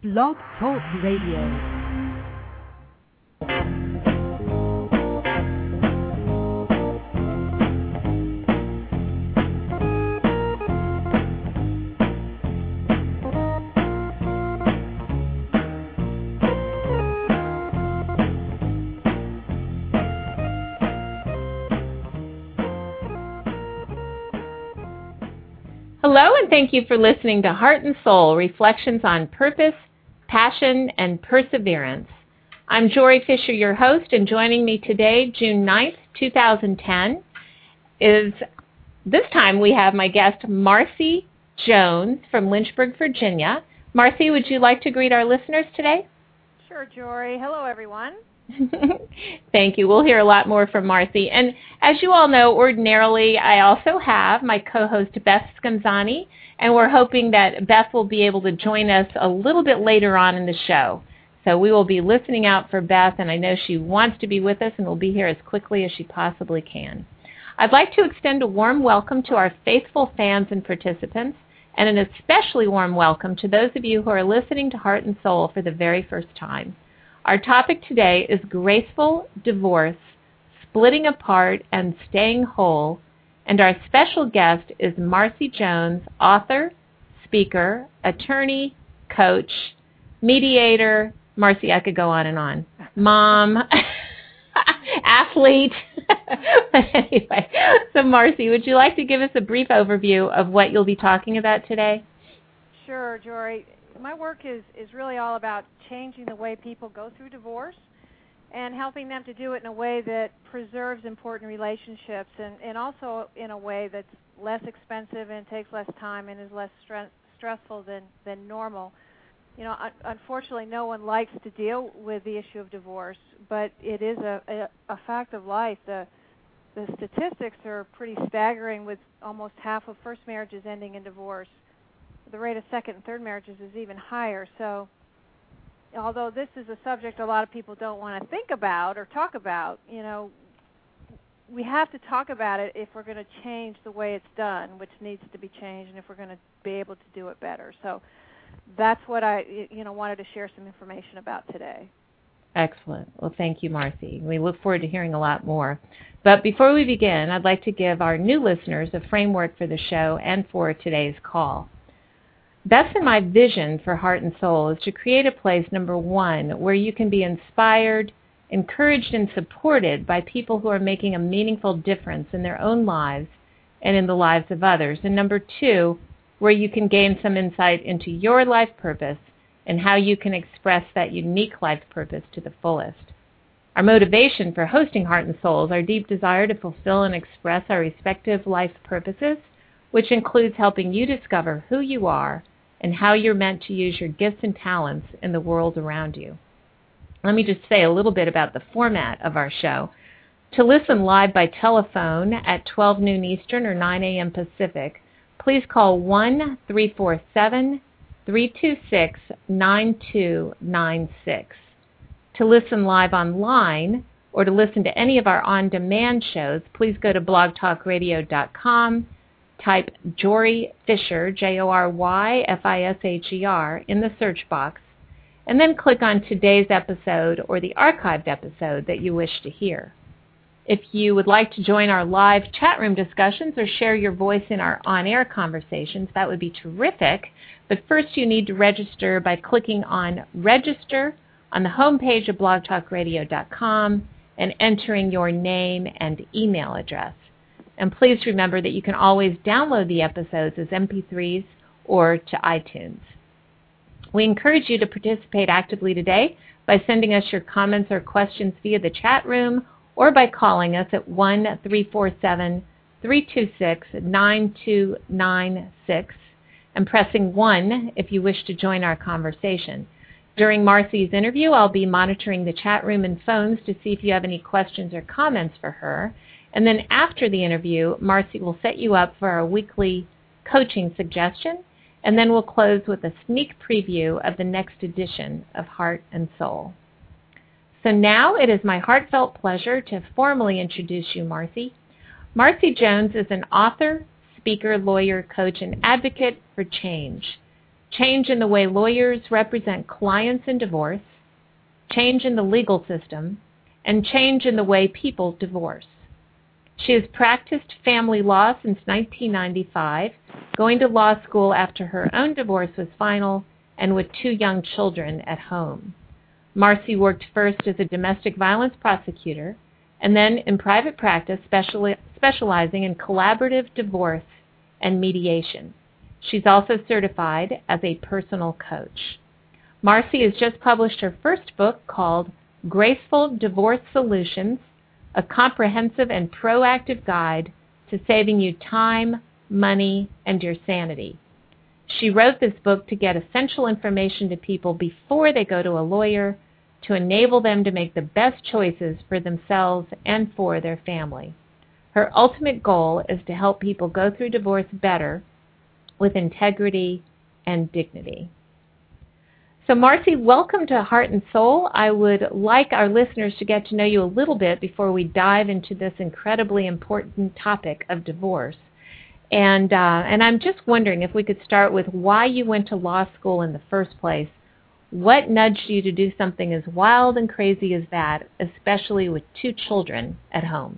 Blog Talk Radio. Hello, and thank you for listening to Heart and Soul, Reflections on Purpose, Passion, and Perseverance. I'm Jory Fisher, your host, and joining me today, June 9th, 2010, is this time we have my guest, Marcy Jones from Lynchburg, Virginia. Marcy, would you like to greet our listeners today? Sure, Jory. Hello, everyone. Thank you. We'll hear a lot more from Marcy. And as you all know, ordinarily, I also have my co-host, Beth Scanzani, and we're hoping that Beth will be able to join us a little bit later on in the show. So we will be listening out for Beth, and I know she wants to be with us and will be here as quickly as she possibly can. I'd like to extend a warm welcome to our faithful fans and participants, and an especially warm welcome to those of you who are listening to Heart and Soul for the very first time. Our topic today is graceful divorce, splitting apart, and staying whole, and our special guest is Marcy Jones, author, speaker, attorney, coach, mediator. Marcy, I could go on and on. Mom, athlete. But anyway, so Marcy, would you like to give us a brief overview of what you'll be talking about today? Sure, Jory. My work is really all about changing the way people go through divorce and helping them to do it in a way that preserves important relationships and also in a way that's less expensive and takes less time and is less stressful than normal. You know, unfortunately, no one likes to deal with the issue of divorce, but it is a fact of life. The statistics are pretty staggering, with almost half of first marriages ending in divorce. The rate of second and third marriages is even higher. So although this is a subject a lot of people don't want to think about or talk about, you know, we have to talk about it if we're going to change the way it's done, which needs to be changed, and if we're going to be able to do it better. So that's what I wanted to share some information about today. Excellent. Well, thank you, Marcy. We look forward to hearing a lot more. But before we begin, I'd like to give our new listeners a framework for the show and for today's call. Beth's and my vision for Heart and Soul is to create a place, number one, where you can be inspired, encouraged, and supported by people who are making a meaningful difference in their own lives and in the lives of others. And number two, where you can gain some insight into your life purpose and how you can express that unique life purpose to the fullest. Our motivation for hosting Heart and Soul is our deep desire to fulfill and express our respective life purposes, which includes helping you discover who you are and how you're meant to use your gifts and talents in the world around you. Let me just say a little bit about the format of our show. To listen live by telephone at 12 noon Eastern or 9 a.m. Pacific, please call 1-347-326-9296. To listen live online or to listen to any of our on-demand shows, please go to blogtalkradio.com. Type Jory Fisher, Joryfisher, in the search box, and then click on today's episode or the archived episode that you wish to hear. If you would like to join our live chat room discussions or share your voice in our on-air conversations, that would be terrific. But first you need to register by clicking on Register on the homepage of blogtalkradio.com and entering your name and email address. And please remember that you can always download the episodes as MP3s or to iTunes. We encourage you to participate actively today by sending us your comments or questions via the chat room or by calling us at 1-347-326-9296 and pressing 1 if you wish to join our conversation. During Marcy's interview, I'll be monitoring the chat room and phones to see if you have any questions or comments for her. And then after the interview, Marcy will set you up for our weekly coaching suggestion, and then we'll close with a sneak preview of the next edition of Heart and Soul. So now it is my heartfelt pleasure to formally introduce you, Marcy. Marcy Jones is an author, speaker, lawyer, coach, and advocate for change. change in the way lawyers represent clients in divorce, change in the legal system, and change in the way people divorce. She has practiced family law since 1995, going to law school after her own divorce was final and with 2 young children at home. Marcy worked first as a domestic violence prosecutor and then in private practice specializing in collaborative divorce and mediation. She's also certified as a personal coach. Marcy has just published her first book called Graceful Divorce Solutions, a comprehensive and proactive guide to saving you time, money, and your sanity. She wrote this book to get essential information to people before they go to a lawyer to enable them to make the best choices for themselves and for their family. Her ultimate goal is to help people go through divorce better with integrity and dignity. So Marcy, welcome to Heart and Soul. I would like our listeners to get to know you a little bit before we dive into this incredibly important topic of divorce. And I'm just wondering if we could start with why you went to law school in the first place. What nudged you to do something as wild and crazy as that, especially with 2 children at home?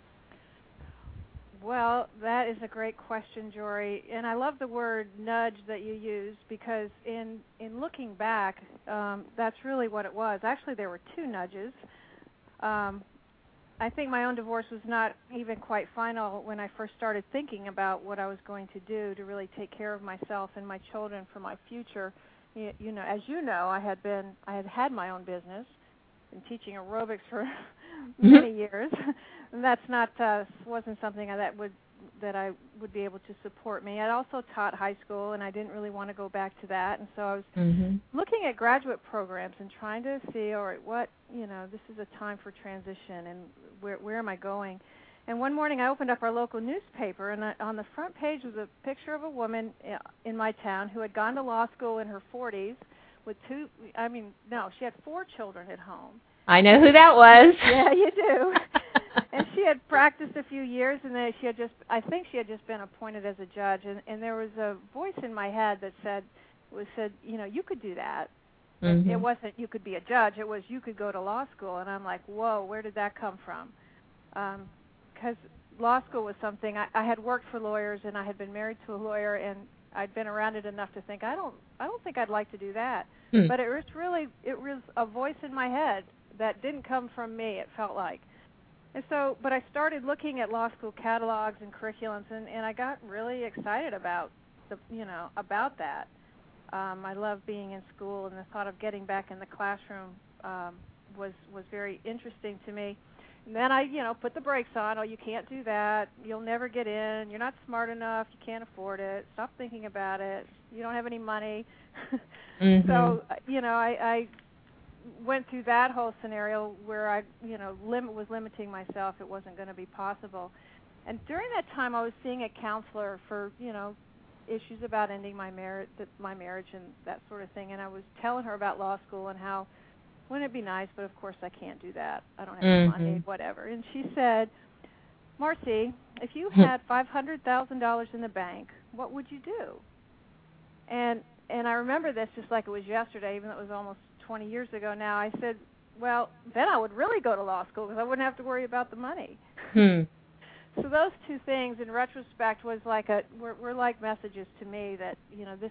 Well, that is a great question, Jory, and I love the word nudge that you use because in looking back, that's really what it was. Actually, there were 2 nudges. I think my own divorce was not even quite final when I first started thinking about what I was going to do to really take care of myself and my children for my future. You know, as you know, I had my own business, been teaching aerobics for many years. And that's not wasn't something that I would be able to support me. I also taught high school, and I didn't really want to go back to that. And so I was looking at graduate programs and trying to see, all right, this is a time for transition, and where am I going? And one morning I opened up our local newspaper, and on the front page was a picture of a woman in my town who had gone to law school in her 40s with she had 4 children at home. I know who that was. Yeah, you do. And she had practiced a few years, and then I think she had just been appointed as a judge, and there was a voice in my head that said, you could do that. It wasn't you could be a judge, it was you could go to law school. And I'm like, whoa, where did that come from? Because law school was something, I had worked for lawyers, and I had been married to a lawyer, and I'd been around it enough to think, I don't think I'd like to do that. But it was a voice in my head that didn't come from me, it felt like. And so, but I started looking at law school catalogs and curriculums, and I got really excited about about that. I love being in school, and the thought of getting back in the classroom was very interesting to me. And then I, put the brakes on. Oh, you can't do that. You'll never get in. You're not smart enough. You can't afford it. Stop thinking about it. You don't have any money. So, I went through that whole scenario where I, was limiting myself. It wasn't going to be possible. And during that time, I was seeing a counselor for, issues about ending my marriage and that sort of thing. And I was telling her about law school and how, wouldn't it be nice, but of course I can't do that. I don't have any money, whatever. And she said, Marcy, if you had $500,000 in the bank, what would you do? And I remember this just like it was yesterday, even though it was almost 20 years ago now. I said, well, then I would really go to law school because I wouldn't have to worry about the money. So those 2 things, in retrospect, was like were like messages to me that this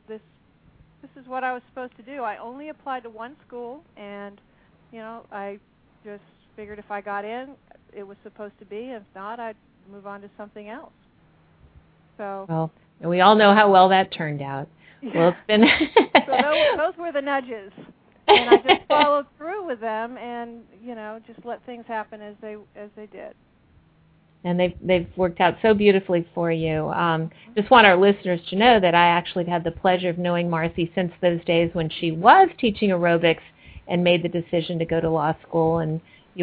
is what I was supposed to do. I only applied to one school, and I just figured if I got in, it was supposed to be. If not, I'd move on to something else. So. Well, we all know how well that turned out. Well, it's been. So those were the nudges, and I just followed through with them, and just let things happen as they did. And they've worked out so beautifully for you. Just want our listeners to know that I actually had the pleasure of knowing Marcy since those days when she was teaching aerobics and made the decision to go to law school. And you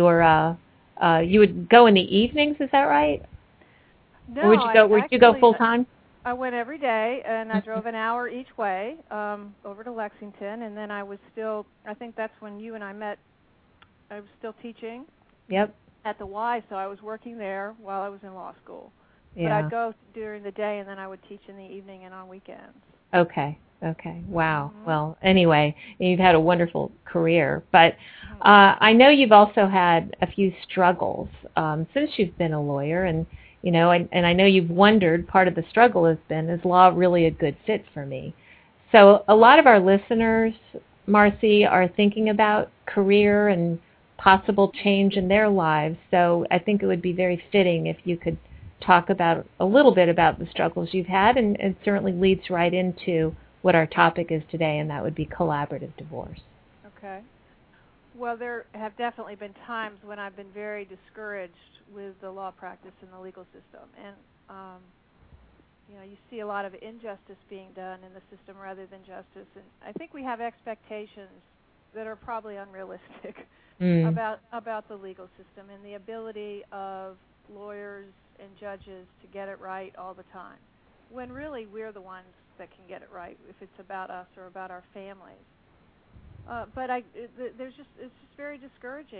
would go in the evenings, is that right? No, or would you go full time? I went every day, and I drove an hour each way over to Lexington, and then I think that's when you and I met. I was still teaching. Yep. At the Y, so I was working there while I was in law school. Yeah. But I'd go during the day, and then I would teach in the evening and on weekends. Okay. Okay. Wow. Well, anyway, you've had a wonderful career, but I know you've also had a few struggles since you've been a lawyer, and I know you've wondered. Part of the struggle has been, is law really a good fit for me? So a lot of our listeners, Marcy, are thinking about career and possible change in their lives. So I think it would be very fitting if you could talk about a little bit about the struggles you've had, and it certainly leads right into what our topic is today, and that would be collaborative divorce. Okay. Well, there have definitely been times when I've been very discouraged with the law practice and the legal system. And, you see a lot of injustice being done in the system rather than justice. And I think we have expectations that are probably unrealistic about the legal system and the ability of lawyers and judges to get it right all the time, when really we're the ones that can get it right if it's about us or about our families. But it's just very discouraging.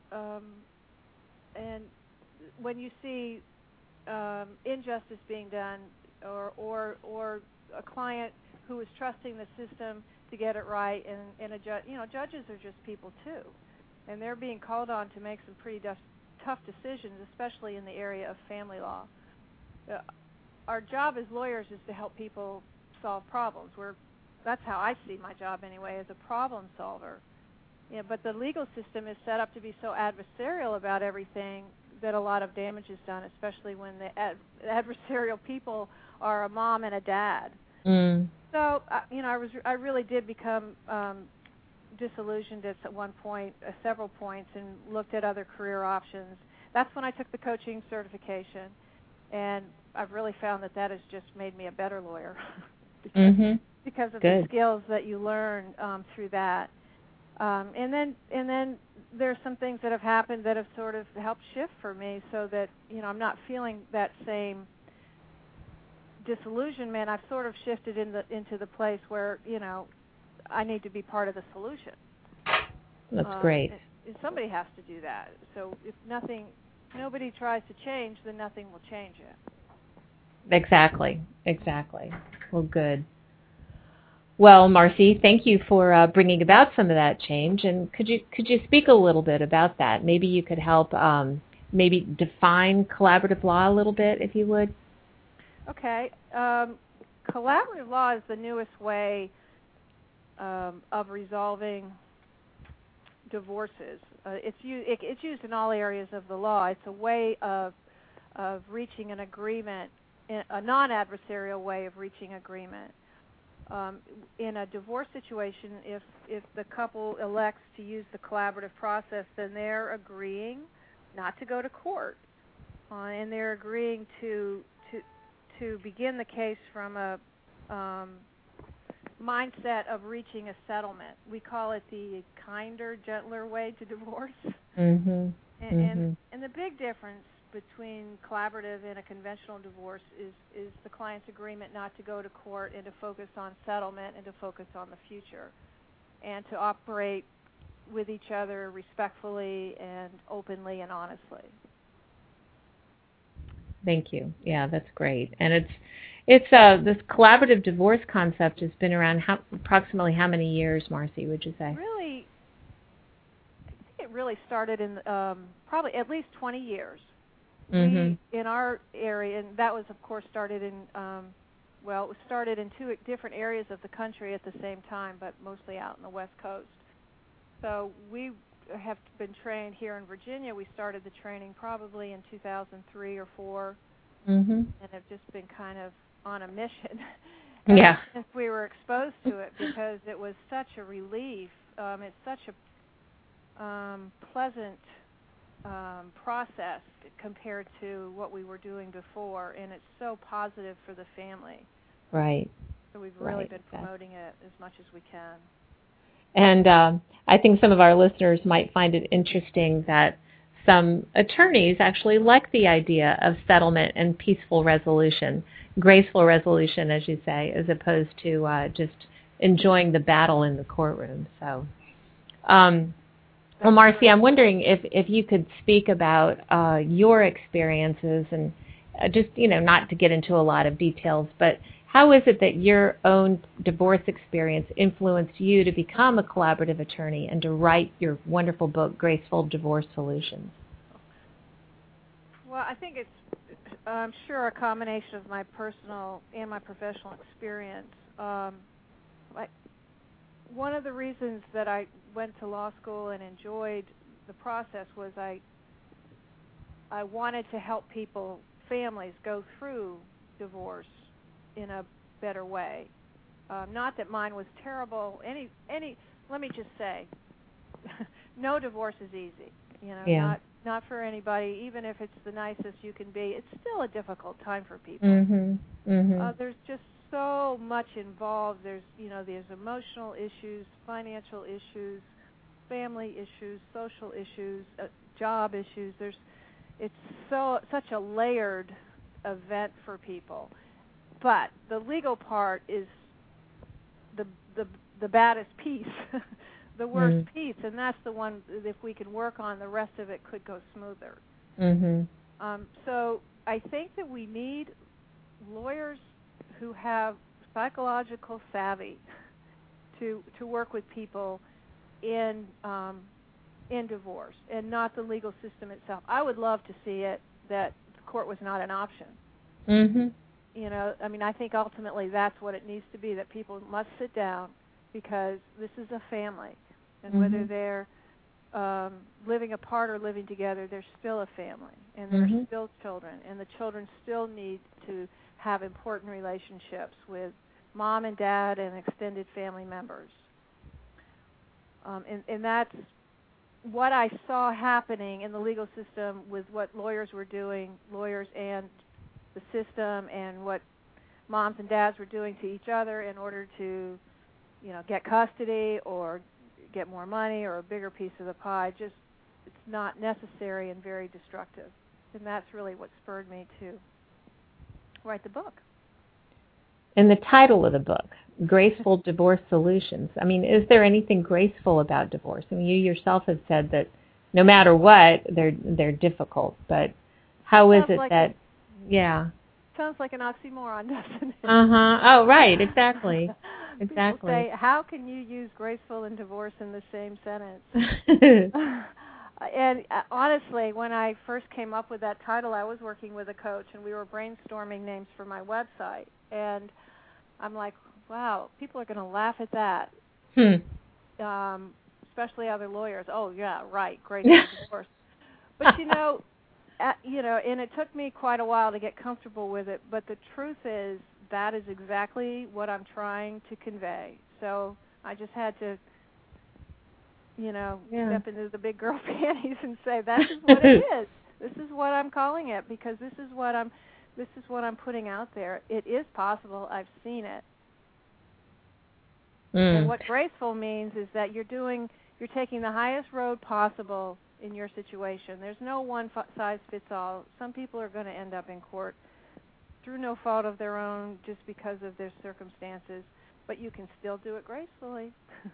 And when you see injustice being done, or a client who is trusting the system to get it right, and judges are just people too, and they're being called on to make some pretty tough decisions, especially in the area of family law. Our job as lawyers is to help people solve problems. That's how I see my job anyway, as a problem solver. But the legal system is set up to be so adversarial about everything that a lot of damage is done, especially when the adversarial people are a mom and a dad. So, I really did become disillusioned at one point, several points, and looked at other career options. That's when I took the coaching certification, and I've really found that has just made me a better lawyer because of the skills that you learn through that. And then there's some things that have happened that have sort of helped shift for me, so that I'm not feeling that same disillusionment. I've sort of shifted into the place where I need to be part of the solution. That's great. And somebody has to do that. So if nobody tries to change, then nothing will change it. Exactly. Well, good. Well, Marcy, thank you for bringing about some of that change. And could you speak a little bit about that? Maybe you could help maybe define collaborative law a little bit, if you would. Okay. Collaborative law is the newest way of resolving divorces. It's used in all areas of the law. It's a way of reaching an agreement, a non-adversarial way of reaching agreement. In a divorce situation, if the couple elects to use the collaborative process, then they're agreeing not to go to court, and they're agreeing to begin the case from a mindset of reaching a settlement. We call it the kinder, gentler way to divorce. And the big difference between collaborative and a conventional divorce is the client's agreement not to go to court and to focus on settlement and to focus on the future and to operate with each other respectfully and openly and honestly. Thank you. Yeah, that's great. And it's this collaborative divorce concept has been around approximately how many years, Marcy, would you say? Really, I think it really started in probably at least 20 years. We, in our area, and that was, of course, started in, it was started in two different areas of the country at the same time, but mostly out in the West Coast. So we have been trained here in Virginia. We started the training probably in 2003 or 4, and have just been kind of on a mission since we were exposed to it, because it was such a relief. It's such a pleasant process compared to what we were doing before, and it's so positive for the family. Right. So we've really been promoting it as much as we can. And I think some of our listeners might find it interesting that some attorneys actually like the idea of settlement and peaceful resolution, graceful resolution, as you say, as opposed to just enjoying the battle in the courtroom. So, well, Marcy, I'm wondering if you could speak about your experiences and just, not to get into a lot of details, but How is it that your own divorce experience influenced you to become a collaborative attorney and to write your wonderful book, Graceful Divorce Solutions? Well, I think it's, I'm sure, a combination of my personal and my professional experience. One of the reasons that I went to law school and enjoyed the process was I wanted to help people, families, go through divorce in a better way. Not that mine was terrible. Let me just say, no divorce is easy. Not for anybody. Even if it's the nicest you can be, it's still a difficult time for people. There's just so much involved. There's emotional issues, financial issues, family issues, social issues, job issues. It's such a layered event for people. But the legal part is the baddest piece, the worst piece, and that's the one, if we can work on, the rest of it could go smoother. So I think that we need lawyers who have psychological savvy to work with people in divorce, and not the legal system itself. I would love to see it that the court was not an option. I think ultimately that's what it needs to be, that people must sit down, because this is a family. And whether they're living apart or living together, they're still a family. And they're still children. And the children still need to have important relationships with mom and dad and extended family members. And that's what I saw happening in the legal system with what lawyers were doing, lawyers and the system, and what moms and dads were doing to each other in order to, get custody or get more money or a bigger piece of the pie. Just, it's not necessary and very destructive. And that's really what spurred me to write the book. And the title of the book, Graceful Divorce Solutions. Is there anything graceful about divorce? You yourself have said that no matter what, they're difficult. But how is it that... Yeah. Sounds like an oxymoron, doesn't it? Oh, right. Exactly. People say, how can you use graceful and divorce in the same sentence? And honestly, when I first came up with that title, I was working with a coach, and we were brainstorming names for my website. And I'm like, wow, people are going to laugh at that. Especially other lawyers. Oh, yeah, right, graceful divorce. But and it took me quite a while to get comfortable with it, but the truth is that is exactly what I'm trying to convey. So I just had to, step into the big girl panties and say, that is what it is. This is what I'm calling it, because this is what I'm putting out there. It is possible. I've seen it. And what graceful means is that you're taking the highest road possible in your situation. There's no one size fits all. Some people are going to end up in court through no fault of their own, just because of their circumstances, but you can still do it gracefully.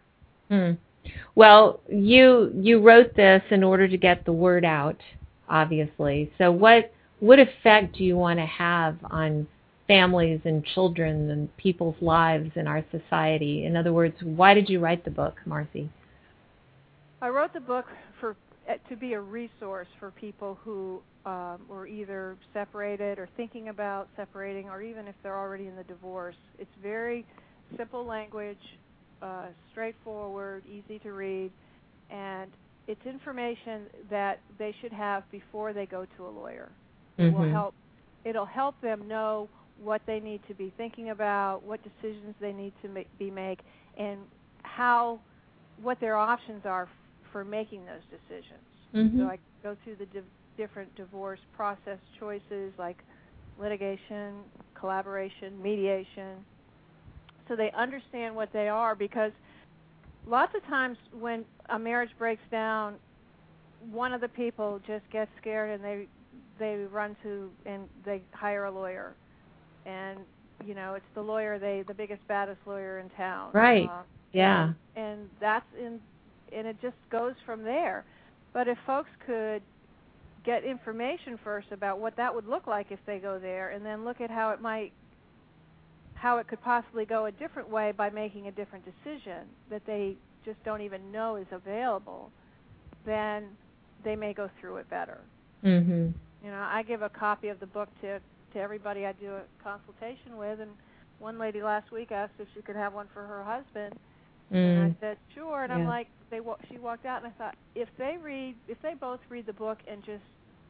Well, you wrote this in order to get the word out, obviously. So what effect do you want to have on families and children and people's lives in our society? In other words, why did you write the book, Marcy? I wrote the book to be a resource for people who were either separated or thinking about separating, or even if they're already in the divorce. It's very simple language, straightforward, easy to read, and it's information that they should have before they go to a lawyer. It'll help them know what they need to be thinking about, what decisions they need to make, and what their options are for making those decisions. So I go through the different divorce process choices, like litigation, collaboration, mediation, so they understand what they are, because lots of times when a marriage breaks down, one of the people just gets scared and they run to and they hire a lawyer, and it's the lawyer, the biggest, baddest lawyer in town. Right. Yeah. And it just goes from there. But if folks could get information first about what that would look like if they go there, and then look at how how it could possibly go a different way by making a different decision that they just don't even know is available, then they may go through it better. Mhm. You know, I give a copy of the book to everybody I do a consultation with, and one lady last week asked if she could have one for her husband, and I said sure. And I'm like, she walked out, and I thought, if they both read the book and just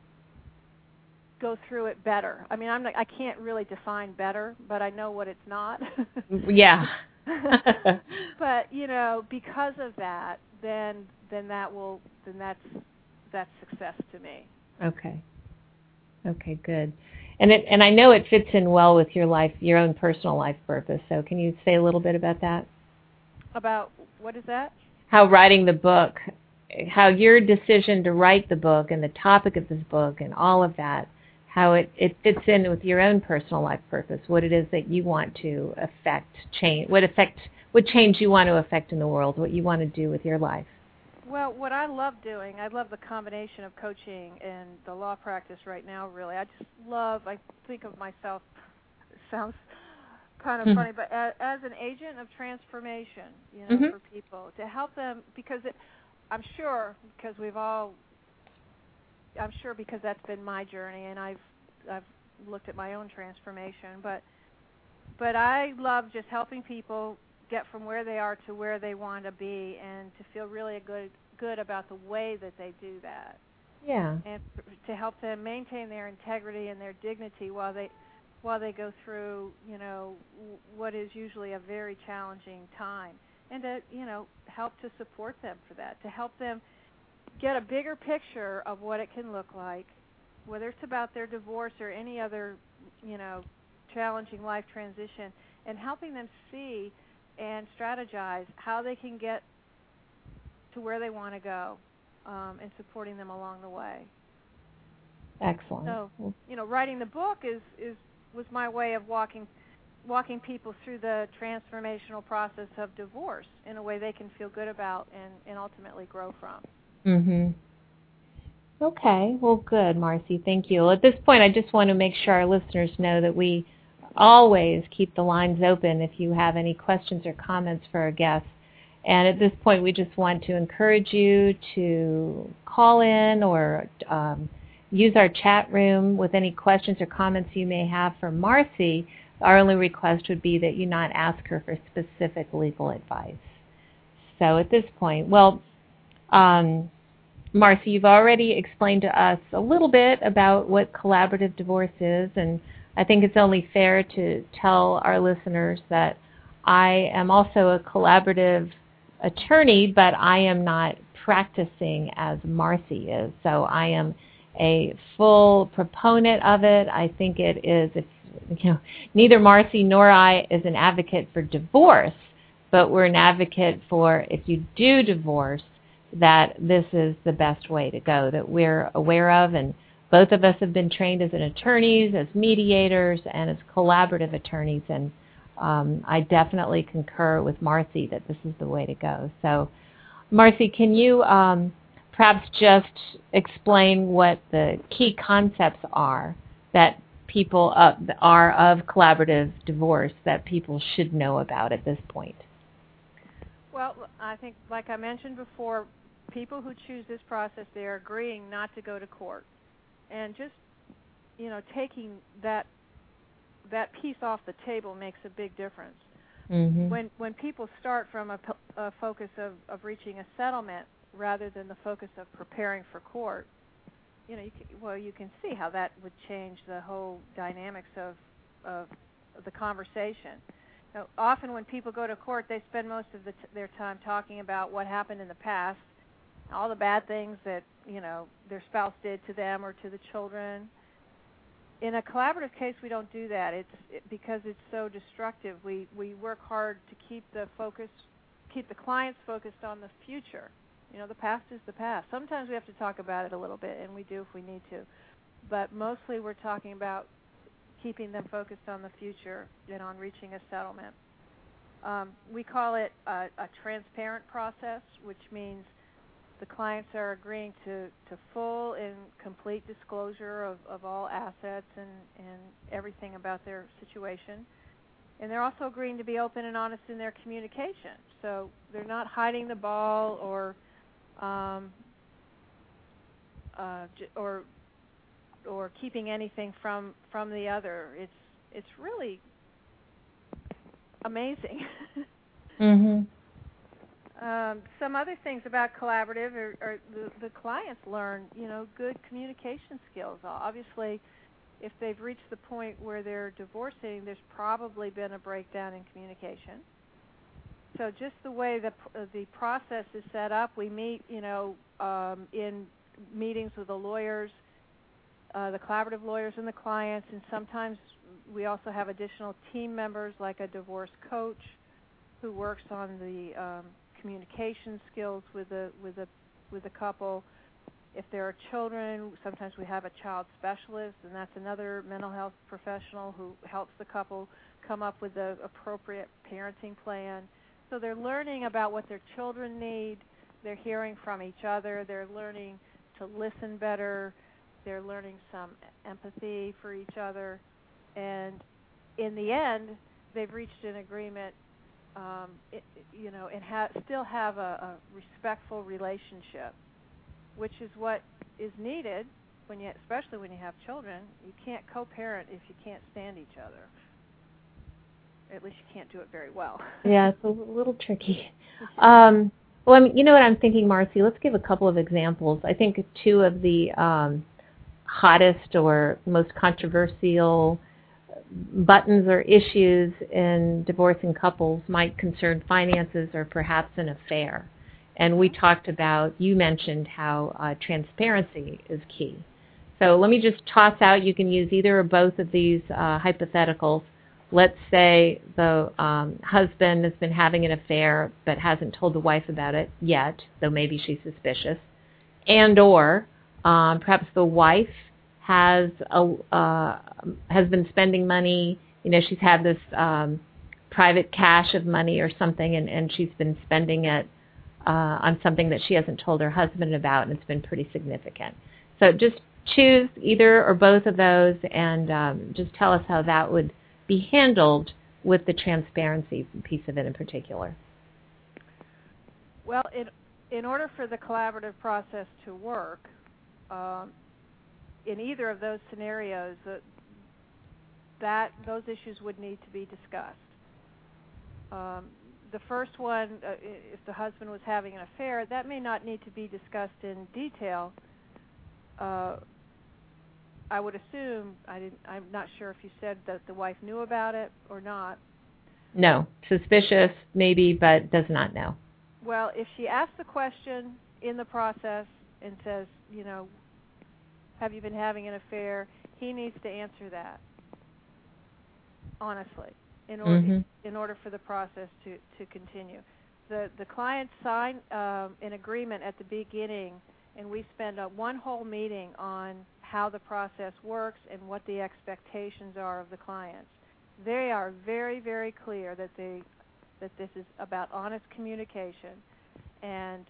go through it better. I mean, I can't really define better, but I know what it's not. Yeah. But because of that, then that's success to me. Okay. Okay, good. And I know it fits in well with your own personal life purpose. So can you say a little bit about that? About what is that? How writing the book, how your decision to write the book and the topic of this book and all of that, how it fits in with your own personal life purpose, what it is that you want to change you want to affect in the world, what you want to do with your life. Well, what I love doing, I love the combination of coaching and the law practice right now, really. I think of myself, it sounds kind of funny, but as an agent of transformation, for people, to help them, because I'm sure that's been my journey, and I've looked at my own transformation, but I love just helping people get from where they are to where they want to be, and to feel really good about the way that they do that. Yeah. And to help them maintain their integrity and their dignity while they go through, what is usually a very challenging time, and to, help to support them for that, to help them get a bigger picture of what it can look like, whether it's about their divorce or any other, challenging life transition, and helping them see and strategize how they can get to where they want to go, and supporting them along the way. Excellent. So, writing the book was my way of walking people through the transformational process of divorce in a way they can feel good about and ultimately grow from. Mhm. Okay. Well, good, Marcy. Thank you. Well, at this point, I just want to make sure our listeners know that we always keep the lines open if you have any questions or comments for our guests. And at this point, we just want to encourage you to call in or use our chat room with any questions or comments you may have for Marcy. Our only request would be that you not ask her for specific legal advice. So at this point, Marcy, you've already explained to us a little bit about what collaborative divorce is, and I think it's only fair to tell our listeners that I am also a collaborative attorney, but I am not practicing as Marcy is. So I am a full proponent of it. I think it is, neither Marcy nor I is an advocate for divorce, but we're an advocate for, if you do divorce, that this is the best way to go, that we're aware of, and both of us have been trained as attorneys, as mediators, and as collaborative attorneys, and I definitely concur with Marcy that this is the way to go. So, Marcy, can you perhaps just explain what the key concepts are that people are of collaborative divorce that people should know about at this point? Well, I think, like I mentioned before, people who choose this process, they are agreeing not to go to court. And just, taking that piece off the table makes a big difference. Mm-hmm. When people start from a focus of reaching a settlement rather than the focus of preparing for court, you can see how that would change the whole dynamics of the conversation. Now, often when people go to court, they spend most of their time talking about what happened in the past, all the bad things that their spouse did to them or to the children. In a collaborative case, we don't do that. Because it's so destructive. We work hard to keep the clients focused on the future. The past is the past. Sometimes we have to talk about it a little bit, and we do if we need to. But mostly we're talking about keeping them focused on the future and on reaching a settlement. We call it a transparent process, which means the clients are agreeing to full and complete disclosure of all assets and everything about their situation. And they're also agreeing to be open and honest in their communication. So they're not hiding the ball or keeping anything from the other. It's really amazing. Mm-hmm. Some other things about collaborative are the clients learn, good communication skills. Obviously, if they've reached the point where they're divorcing, there's probably been a breakdown in communication. So just the way the process is set up, we meet, in meetings with the lawyers, the collaborative lawyers and the clients, and sometimes we also have additional team members like a divorce coach who works on the communication skills with the couple. If there are children, sometimes we have a child specialist, and that's another mental health professional who helps the couple come up with the appropriate parenting plan. So they're learning about what their children need. They're hearing from each other. They're learning to listen better. They're learning some empathy for each other. And in the end, they've reached an agreement, and still have a respectful relationship, which is what is needed especially when you have children. You can't co-parent if you can't stand each other. At least you can't do it very well. Yeah, it's a little tricky. Well, you know what I'm thinking, Marcy? Let's give a couple of examples. I think two of the hottest or most controversial buttons or issues in divorcing couples might concern finances or perhaps an affair. And we talked about, you mentioned how transparency is key. So let me just toss out, you can use either or both of these hypotheticals. Let's say the husband has been having an affair but hasn't told the wife about it yet, though maybe she's suspicious. And or perhaps the wife has been spending money. She's had this private cache of money or something, and she's been spending it on something that she hasn't told her husband about, and it's been pretty significant. So just choose either or both of those, and just tell us how that would be handled with the transparency piece of it in particular. Well, in order for the collaborative process to work, in either of those scenarios, those issues would need to be discussed. The first one, if the husband was having an affair, that may not need to be discussed in detail. I would assume, I'm not sure if you said that the wife knew about it or not. No. Suspicious, maybe, but does not know. Well, if she asks the question in the process and says, have you been having an affair, he needs to answer that, honestly, in order for the process to continue. The clients sign an agreement at the beginning, and we spend one whole meeting on how the process works and what the expectations are of the clients. They are very, very clear that this is about honest communication and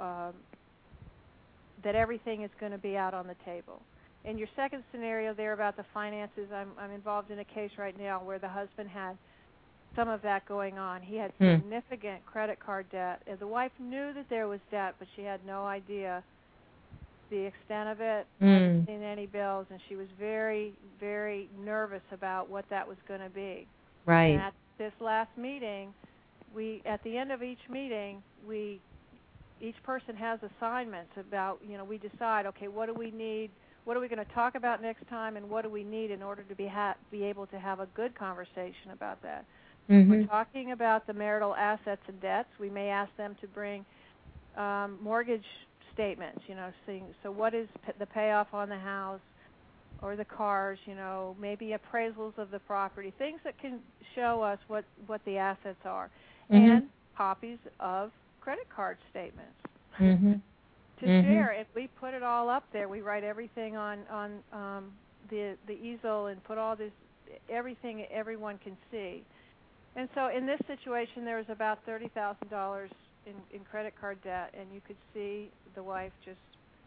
that everything is going to be out on the table. In your second scenario there about the finances, I'm involved in a case right now where the husband had some of that going on. He had significant credit card debt. The wife knew that there was debt, but she had no idea the extent of it, hadn't seen any bills, and she was very, very nervous about what that was going to be. Right. And at this last meeting, at the end of each meeting, each person has assignments about, we decide, okay, what do we need, what are we going to talk about next time, and what do we need in order to be able to have a good conversation about that. Mm-hmm. We're talking about the marital assets and debts. We may ask them to bring mortgage statements, so what is the payoff on the house or the cars, maybe appraisals of the property, things that can show us what the assets are, and copies of credit card statements to share. If we put it all up there, we write everything on the easel and put all this, everything everyone can see. And so in this situation, there was about $30,000 in credit card debt, and you could see the wife just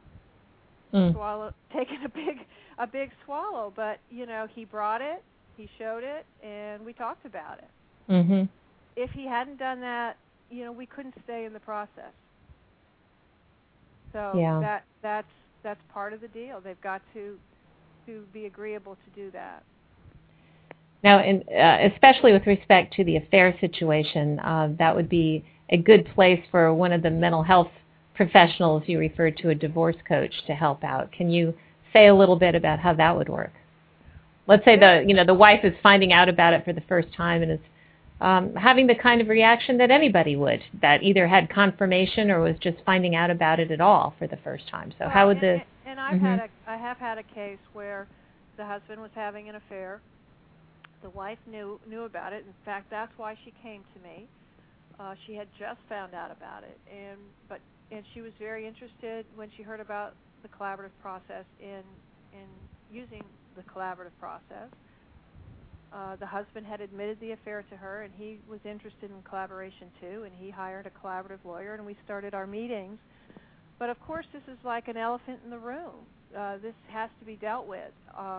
taking a big swallow. But he brought it, he showed it, and we talked about it. Mm-hmm. If he hadn't done that, we couldn't stay in the process. So that's part of the deal. They've got to be agreeable to do that. Now, especially with respect to the affair situation, that would be a good place for one of the mental health professionals you referred to, a divorce coach, to help out. Can you say a little bit about how that would work? Let's say the wife is finding out about it for the first time and is having the kind of reaction that anybody would, that either had confirmation or was just finding out about it at all for the first time. So how would the... And I have had a case where the husband was having an affair. The wife knew about it. In fact, that's why she came to me. She had just found out about it, and she was very interested when she heard about the collaborative process in using the collaborative process. The husband had admitted the affair to her, and he was interested in collaboration too, and he hired a collaborative lawyer, and we started our meetings. But of course, this is like an elephant in the room. This has to be dealt with.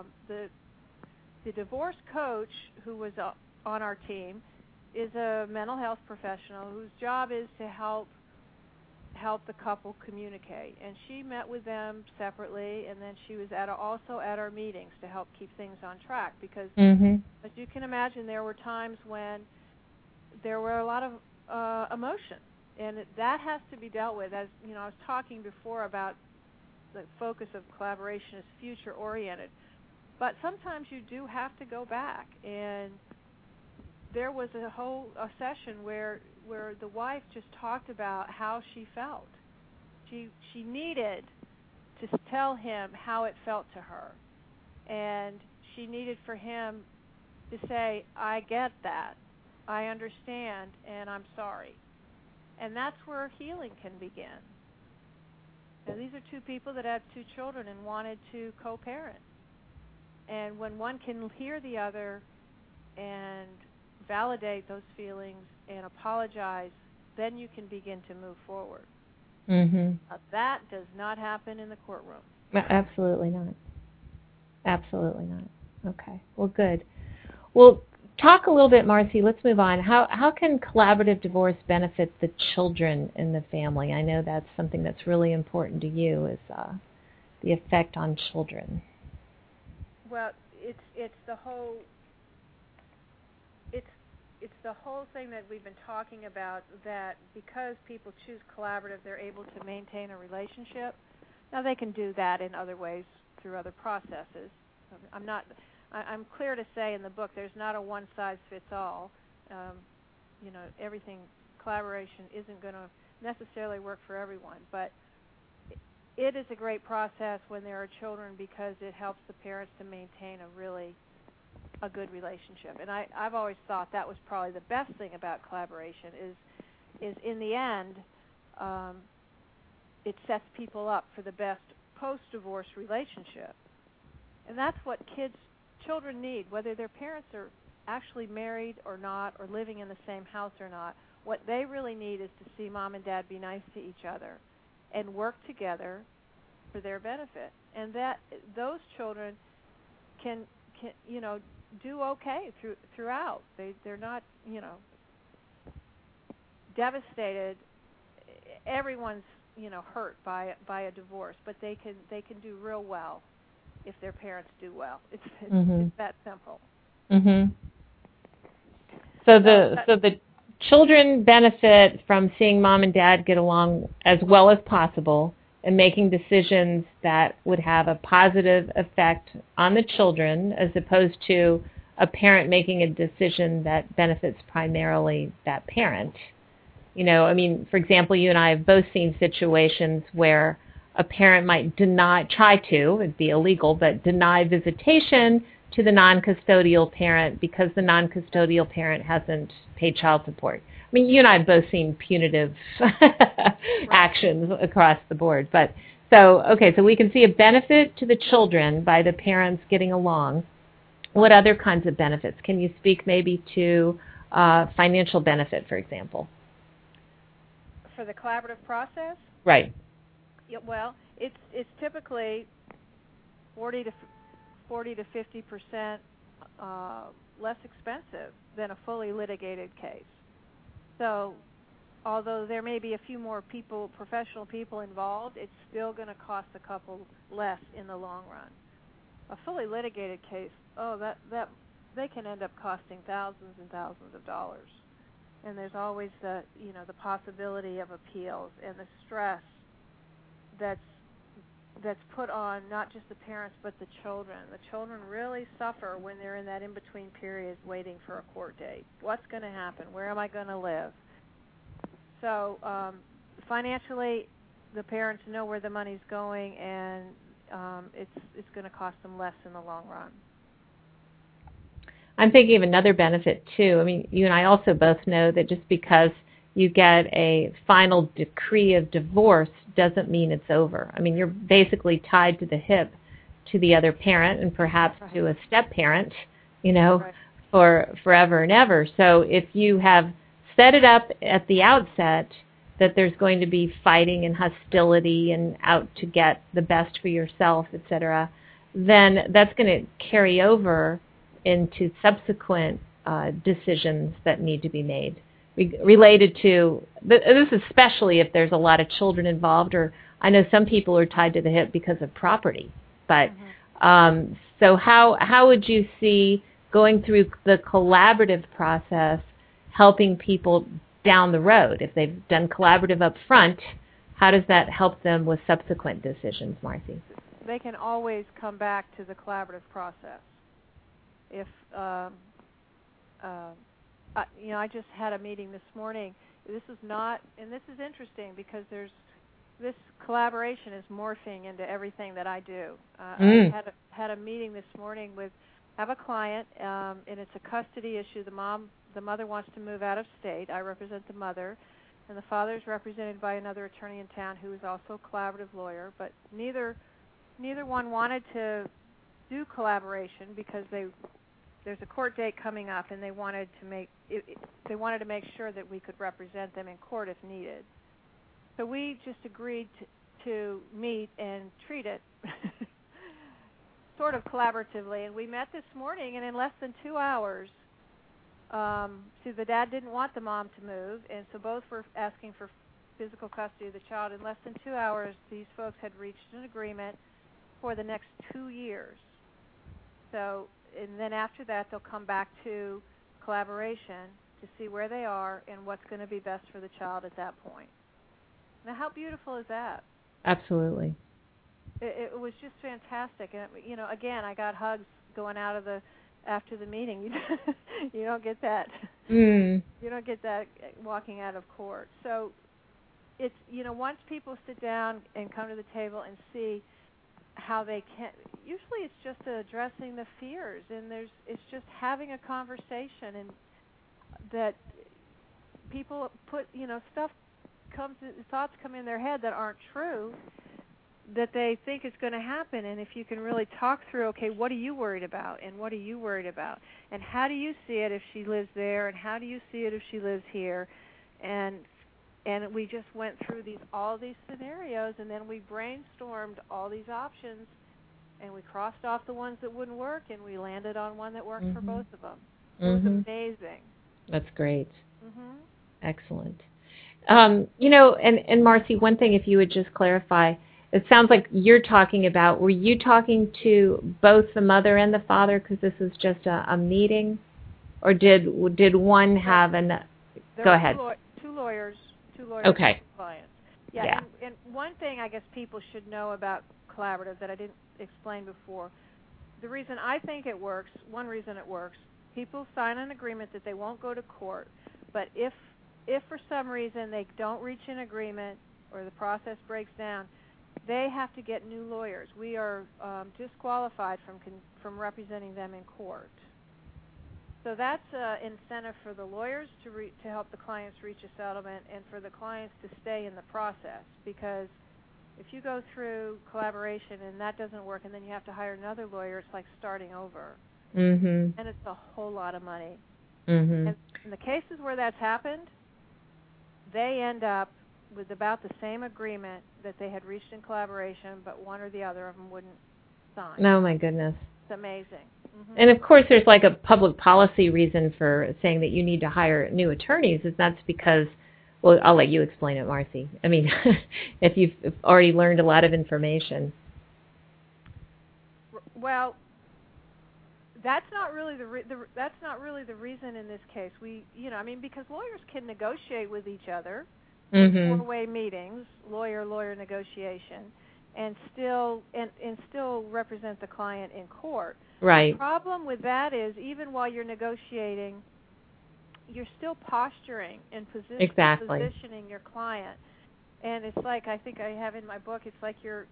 The divorce coach who was on our team is a mental health professional whose job is to help the couple communicate. And she met with them separately, and then she was also at our meetings to help keep things on track. Because, as you can imagine, there were times when there were a lot of emotion, and that has to be dealt with. As I was talking before about the focus of collaboration is future-oriented. But sometimes you do have to go back, and there was a session where the wife just talked about how she felt. She needed to tell him how it felt to her, and she needed for him to say, "I get that, I understand, and I'm sorry." And that's where healing can begin. Now, these are two people that had two children and wanted to co-parent. And when one can hear the other and validate those feelings and apologize, then you can begin to move forward. That does not happen in the courtroom. Absolutely not. Absolutely not. Okay. Well, good. Well, talk a little bit, Marcy. Let's move on. How can collaborative divorce benefit the children in the family? I know that's something that's really important to you, is the effect on children. Well, it's the whole thing that we've been talking about, that because people choose collaborative, they're able to maintain a relationship. Now, they can do that in other ways through other processes. I'm clear to say in the book there's not a one-size-fits-all. Collaboration isn't going to necessarily work for everyone, but it is a great process when there are children because it helps the parents to maintain a good relationship. And I've always thought that was probably the best thing about collaboration is in the end, it sets people up for the best post-divorce relationship. And that's what children need, whether their parents are actually married or not, or living in the same house or not. What they really need is to see mom and dad be nice to each other and work together for their benefit. And that those children can do okay throughout. They're not, devastated. Everyone's, hurt by a divorce, but they can do real well if their parents do well. It's that simple. So the children benefit from seeing mom and dad get along as well as possible and making decisions that would have a positive effect on the children, as opposed to a parent making a decision that benefits primarily that parent. For example, you and I have both seen situations where a parent might it'd be illegal, but deny visitation to the non-custodial parent because the non-custodial parent hasn't paid child support. You and I have both seen punitive actions across the board. But so we can see a benefit to the children by the parents getting along. What other kinds of benefits? Can you speak maybe to financial benefit, for example? For the collaborative process? Right. Yeah, well, it's typically 40 to 50% less expensive than a fully litigated case. So although there may be a few more people, professional people involved, it's still going to cost a couple less in the long run. A fully litigated case, that they can end up costing thousands and thousands of dollars. And there's always the possibility of appeals and the stress that's put on not just the parents but the children. The children really suffer when they're in that in-between period waiting for a court date. What's going to happen? Where am I going to live? So financially, the parents know where the money's going, and it's going to cost them less in the long run. I'm thinking of another benefit, too. I mean, you and I also both know that just because you get a final decree of divorce doesn't mean it's over. I mean, you're basically tied to the hip to the other parent and perhaps to a step-parent, for forever and ever. So if you have set it up at the outset that there's going to be fighting and hostility and out to get the best for yourself, etc., then that's going to carry over into subsequent decisions that need to be made related to this, especially if there's a lot of children involved, or I know some people are tied to the hip because of property. But so how would you see going through the collaborative process helping people down the road? If they've done collaborative up front, how does that help them with subsequent decisions, Marcy? They can always come back to the collaborative process. If I just had a meeting this morning. This is not, and this is interesting because this collaboration is morphing into everything that I do. I had a meeting this morning have a client, and it's a custody issue. The mother wants to move out of state. I represent the mother, and the father is represented by another attorney in town who is also a collaborative lawyer. But neither one wanted to do collaboration because there's a court date coming up, and they wanted to make sure that we could represent them in court if needed. So we just agreed to meet and treat it sort of collaboratively. And we met this morning, and in less than 2 hours, the dad didn't want the mom to move, and so both were asking for physical custody of the child. In less than 2 hours, these folks had reached an agreement for the next 2 years. So, and then after that, they'll come back to collaboration to see where they are and what's going to be best for the child at that point. Now, how beautiful is that? Absolutely. It was just fantastic. And, again, I got hugs going out after the meeting. You don't get that. You don't get that walking out of court. So it's, once people sit down and come to the table and see how they can, usually it's just addressing the fears, and it's just having a conversation, and that people put, thoughts come in their head that aren't true, that they think is going to happen. And if you can really talk through, okay, what are you worried about, and what are you worried about, and how do you see it if she lives there, and how do you see it if she lives here, and we just went through all these scenarios, and then we brainstormed all these options, and we crossed off the ones that wouldn't work, and we landed on one that worked for both of them. It was amazing. That's great. Excellent. And Marcy, one thing, if you would just clarify, it sounds like were you talking to both the mother and the father because this was just a meeting, or did one have go ahead. Two lawyers. Okay. Clients. Yeah. And one thing I guess people should know about collaborative that I didn't explain before, the reason I think it works, one reason it works, people sign an agreement that they won't go to court, but if for some reason they don't reach an agreement or the process breaks down, they have to get new lawyers. We are disqualified from representing them in court. So that's an incentive for the lawyers to help the clients reach a settlement, and for the clients to stay in the process, because if you go through collaboration and that doesn't work, and then you have to hire another lawyer, it's like starting over. And it's a whole lot of money. And in the cases where that's happened, they end up with about the same agreement that they had reached in collaboration, but one or the other of them wouldn't sign. Oh, my goodness. It's amazing. And of course, there's like a public policy reason for saying that you need to hire new attorneys. Is that's because, well, I'll let you explain it, Marcy. I mean, if you've already learned a lot of information. Well, that's not really that's not really the reason in this case. Because lawyers can negotiate with each other, four-way meetings, lawyer negotiation, and still represent the client in court. Right. The problem with that is even while you're negotiating, you're still posturing and positioning your client. And it's like, I think I have in my book, it's like you're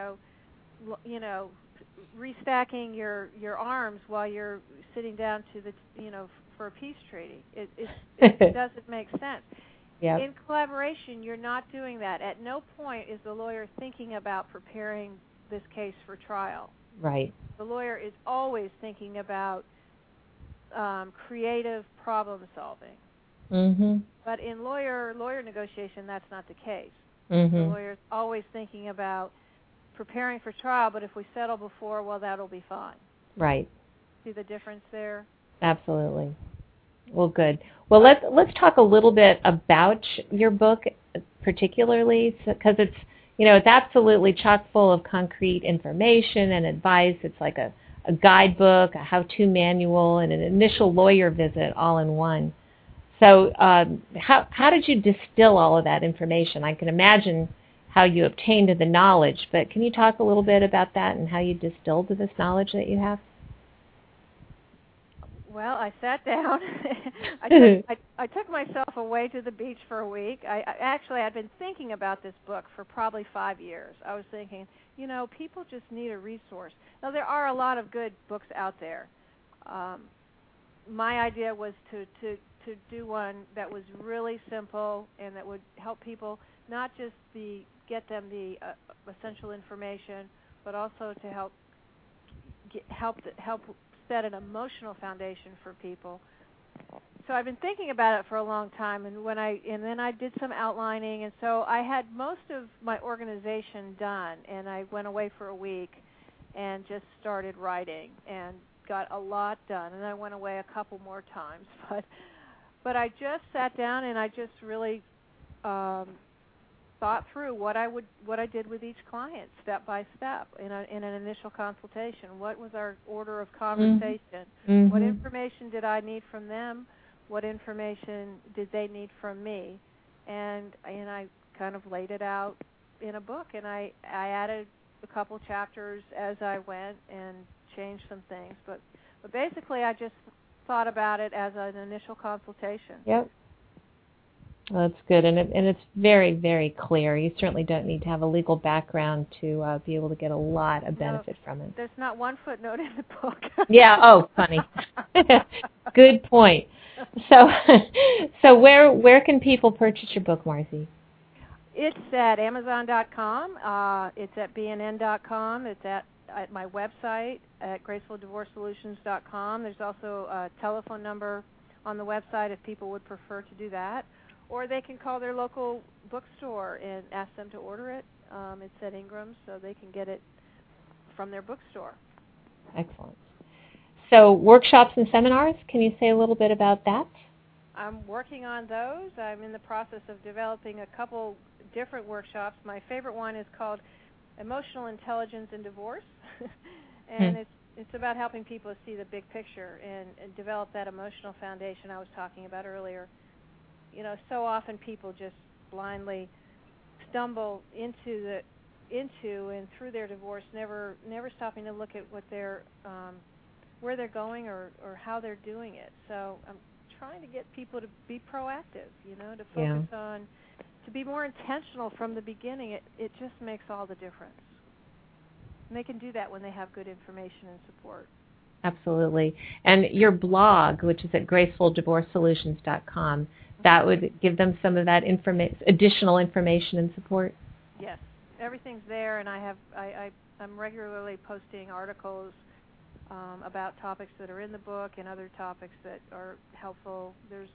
restacking your arms while you're sitting down to for a peace treaty. It doesn't make sense. Yep. In collaboration, you're not doing that. At no point is the lawyer thinking about preparing this case for trial. Right. The lawyer is always thinking about creative problem solving. But in lawyer negotiation, that's not the case. The lawyer's always thinking about preparing for trial, but if we settle before, well, that'll be fine. Right. See the difference there? Absolutely. Well, good. Well, let's talk a little bit about your book, particularly, because it's absolutely chock full of concrete information and advice. It's like a guidebook, a how-to manual, and an initial lawyer visit all in one. So, how did you distill all of that information? I can imagine how you obtained the knowledge, but can you talk a little bit about that and how you distilled this knowledge that you have? Well, I sat down. I took myself away to the beach for a week. I'd been thinking about this book for probably 5 years. I was thinking, people just need a resource. Now, there are a lot of good books out there. My idea was to do one that was really simple and that would help people not just get them the essential information, but also to help set an emotional foundation for people. So I've been thinking about it for a long time, and then I did some outlining, and so I had most of my organization done, and I went away for a week and just started writing and got a lot done, and I went away a couple more times, but I just sat down and I just really thought through what I did with each client step by step in an initial consultation. What was our order of conversation? What information did I need from them? What information did they need from me? And I kind of laid it out in a book, and I added a couple chapters as I went and changed some things. But basically, I just thought about it as an initial consultation. Yep. Well, that's good, and it's very, very clear. You certainly don't need to have a legal background to be able to get a lot of benefit from it. There's not one footnote in the book. Yeah. Oh, funny. Good point. So where can people purchase your book, Marcy? It's at Amazon.com. It's at BNN.com. It's at my website at GracefulDivorceSolutions.com. There's also a telephone number on the website if people would prefer to do that. Or they can call their local bookstore and ask them to order it. It's at Ingram's, so they can get it from their bookstore. Excellent. So workshops and seminars, can you say a little bit about that? I'm working on those. I'm in the process of developing a couple different workshops. My favorite one is called Emotional Intelligence in Divorce, and it's about helping people see the big picture and develop that emotional foundation I was talking about earlier. So often people just blindly stumble into and through their divorce, never stopping to look at what where they're going or how they're doing it. So I'm trying to get people to be proactive, to focus on, to be more intentional from the beginning. It just makes all the difference. And they can do that when they have good information and support. Absolutely. And your blog, which is at GracefulDivorceSolutions.com, that would give them some of that additional information and support? Yes. Everything's there, and I'm regularly posting articles about topics that are in the book and other topics that are helpful. There's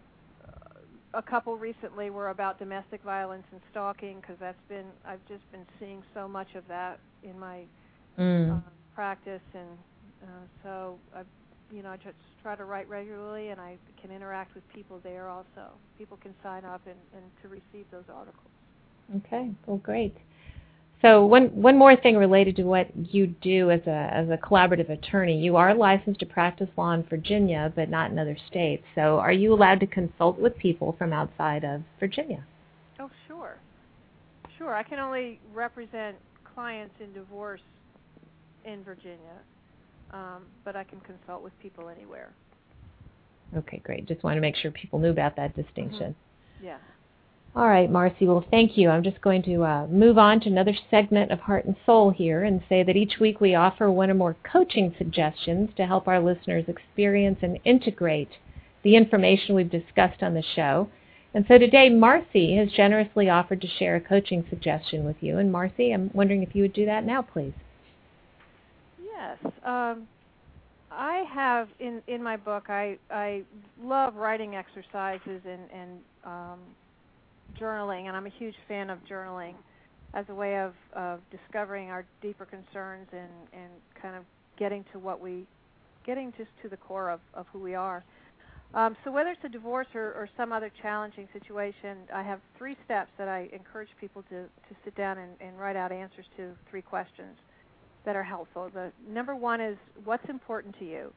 a couple recently were about domestic violence and stalking, because I've just been seeing so much of that in my practice, and So I just try to write regularly, and I can interact with people there also. People can sign up and to receive those articles. Okay, well, great. So one more thing related to what you do as a collaborative attorney. You are licensed to practice law in Virginia, but not in other states. So are you allowed to consult with people from outside of Virginia? Oh, sure. Sure. I can only represent clients in divorce in Virginia, but I can consult with people anywhere. Okay, great. Just want to make sure people knew about that distinction. Mm-hmm. Yeah. All right, Marcy, well, thank you. I'm just going to move on to another segment of Heart and Soul here and say that each week we offer one or more coaching suggestions to help our listeners experience and integrate the information we've discussed on the show. And so today, Marcy has generously offered to share a coaching suggestion with you. And Marcy, I'm wondering if you would do that now, please. Yes. I have, in my book, I love writing exercises and journaling, and I'm a huge fan of journaling as a way of discovering our deeper concerns and kind of getting just to the core of who we are. So whether it's a divorce or some other challenging situation, I have 3 steps that I encourage people to sit down and write out answers to 3 questions that are helpful. The number 1 is, what's important to you?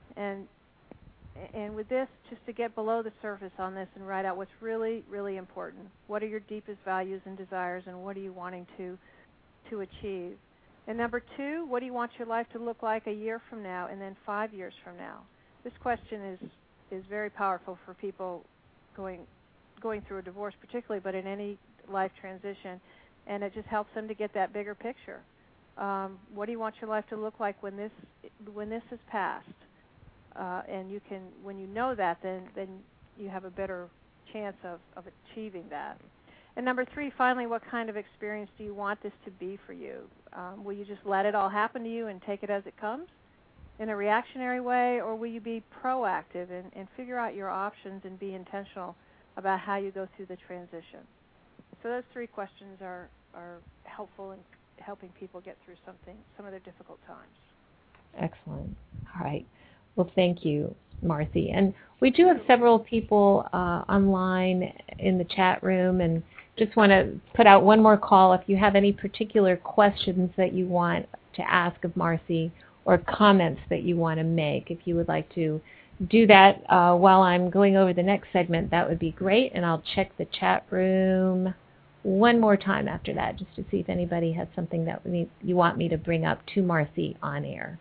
And with this, just to get below the surface on this and write out what's really, really important. What are your deepest values and desires, and what are you wanting to achieve? And number 2, what do you want your life to look like a year from now and then 5 years from now? This question is very powerful for people going through a divorce particularly, but in any life transition, and it just helps them to get that bigger picture. What do you want your life to look like when this is passed? And you can, when you know that, then you have a better chance of achieving that. And number 3, finally, what kind of experience do you want this to be for you? Will you just let it all happen to you and take it as it comes in a reactionary way, or will you be proactive and figure out your options and be intentional about how you go through the transition? So those 3 questions are helpful in helping people get through some of their difficult times. Excellent. All right. Well, thank you, Marcy. And we do have several people online in the chat room, and just want to put out one more call. If you have any particular questions that you want to ask of Marcy or comments that you want to make, if you would like to do that while I'm going over the next segment, that would be great. And I'll check the chat room one more time after that just to see if anybody has something that you want me to bring up to Marcy on air.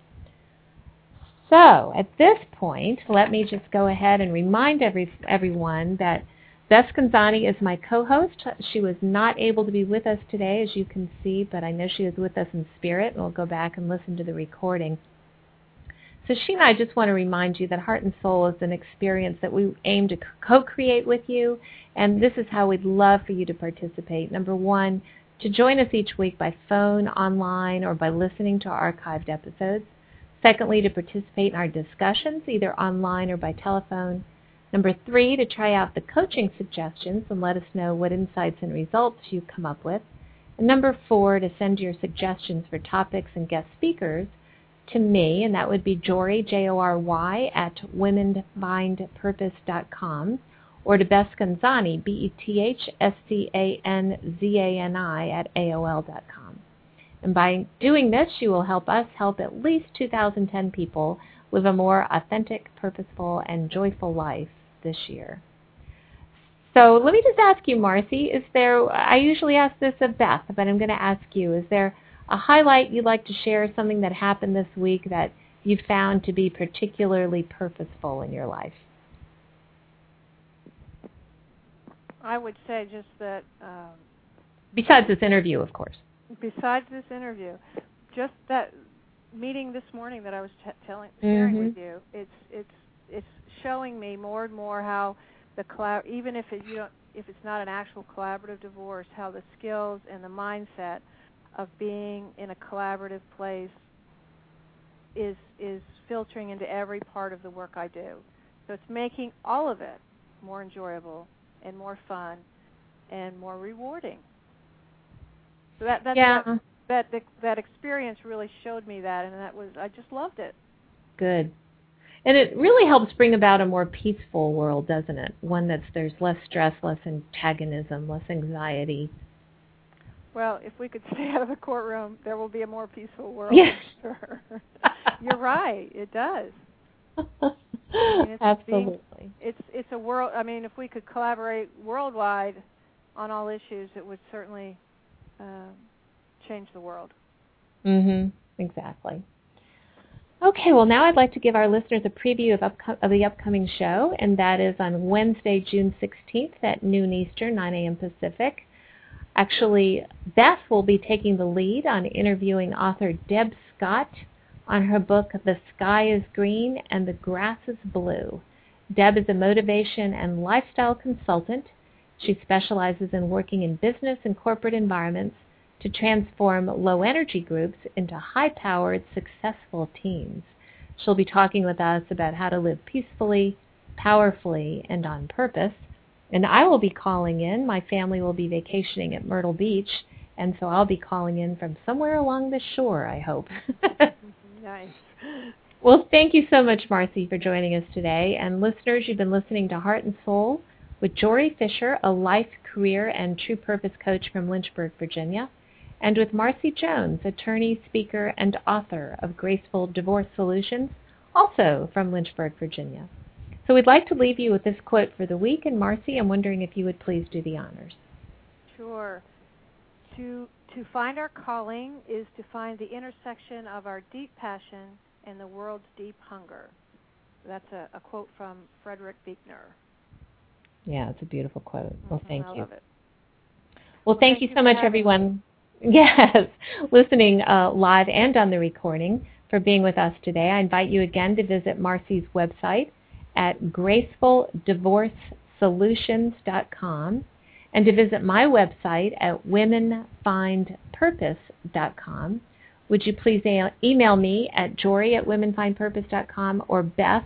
So at this point, let me just go ahead and remind everyone that Beth Scanzani is my co-host. She was not able to be with us today, as you can see, but I know she was with us in spirit, and we'll go back and listen to the recording. So she and I just want to remind you that Heart and Soul is an experience that we aim to co-create with you, and this is how we'd love for you to participate. Number 1, to join us each week by phone, online, or by listening to our archived episodes. Secondly, to participate in our discussions, either online or by telephone. Number 3, to try out the coaching suggestions and let us know what insights and results you come up with. And number 4, to send your suggestions for topics and guest speakers to me, and that would be Jory, Jory, at womenfindpurpose.com, or to Beth Scanzani, BETHSCANZANI, at AOL.com. And by doing this, you will help us help at least 2,010 people live a more authentic, purposeful, and joyful life this year. So let me just ask you, Marcy, I usually ask this of Beth, but I'm going to ask you, is there a highlight you'd like to share, something that happened this week that you found to be particularly purposeful in your life? I would say just that... besides this interview, of course. Besides this interview, just that meeting this morning that I was sharing with you, it's showing me more and more how even if it's not an actual collaborative divorce, how the skills and the mindset of being in a collaborative place is filtering into every part of the work I do. So it's making all of it more enjoyable and more fun and more rewarding. So that experience really showed me that, and I just loved it. Good. And it really helps bring about a more peaceful world, doesn't it? One there's less stress, less antagonism, less anxiety. Well, if we could stay out of the courtroom, there will be a more peaceful world. Yes. Sure. You're right. It does. Absolutely. It's a world. I mean, if we could collaborate worldwide on all issues, it would certainly change the world. Exactly. Okay, well, now I'd like to give our listeners a preview of the upcoming show, and that is on Wednesday, June 16th at noon Eastern, 9 a.m. Pacific. Actually, Beth will be taking the lead on interviewing author Deb Scott on her book, The Sky is Green and the Grass is Blue. Deb is a motivation and lifestyle consultant. She specializes in working in business and corporate environments to transform low-energy groups into high-powered, successful teams. She'll be talking with us about how to live peacefully, powerfully, and on purpose. And I will be calling in. My family will be vacationing at Myrtle Beach, and so I'll be calling in from somewhere along the shore, I hope. Nice. Well, thank you so much, Marcy, for joining us today. And listeners, you've been listening to Heart and Soul with Jory Fisher, a life, career, and true purpose coach from Lynchburg, Virginia, and with Marcy Jones, attorney, speaker, and author of Graceful Divorce Solutions, also from Lynchburg, Virginia. So we'd like to leave you with this quote for the week, and Marcy, I'm wondering if you would please do the honors. Sure. To find our calling is to find the intersection of our deep passion and the world's deep hunger. That's a quote from Frederick Buechner. Yeah, it's a beautiful quote. Well, thank you. I love it. Well, thank you so much, everyone. Yes, listening live and on the recording, for being with us today. I invite you again to visit Marcy's website at gracefuldivorcesolutions.com and to visit my website at womenfindpurpose.com. Would you please email me at jory@womenfindpurpose.com or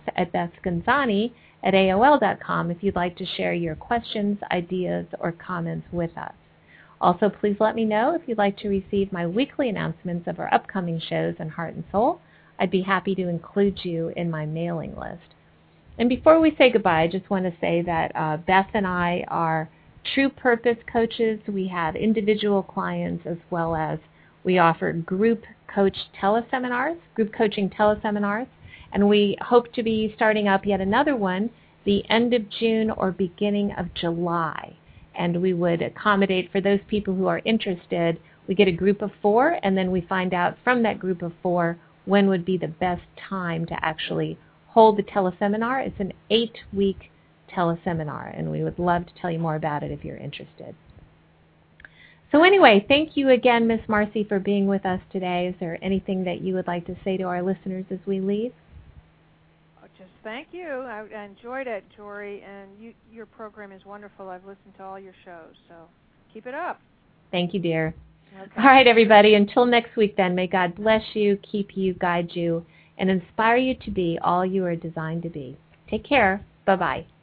beth@bethscanzani@aol.com if you'd like to share your questions, ideas, or comments with us. Also, please let me know if you'd like to receive my weekly announcements of our upcoming shows on Heart and Soul. I'd be happy to include you in my mailing list. And before we say goodbye, I just want to say that Beth and I are true purpose coaches. We have individual clients as well as we offer group coaching teleseminars, and we hope to be starting up yet another one the end of June or beginning of July. And we would accommodate for those people who are interested. We get a group of 4, and then we find out from that group of 4 when would be the best time to actually hold the teleseminar. It's an 8-week teleseminar, and we would love to tell you more about it if you're interested. So anyway, thank you again, Miss Marcy, for being with us today. Is there anything that you would like to say to our listeners as we leave? Just thank you. I enjoyed it, Jory, and your program is wonderful. I've listened to all your shows, so keep it up. Thank you, dear. Okay. All right, everybody. Until next week, then, may God bless you, keep you, guide you, and inspire you to be all you are designed to be. Take care. Bye-bye.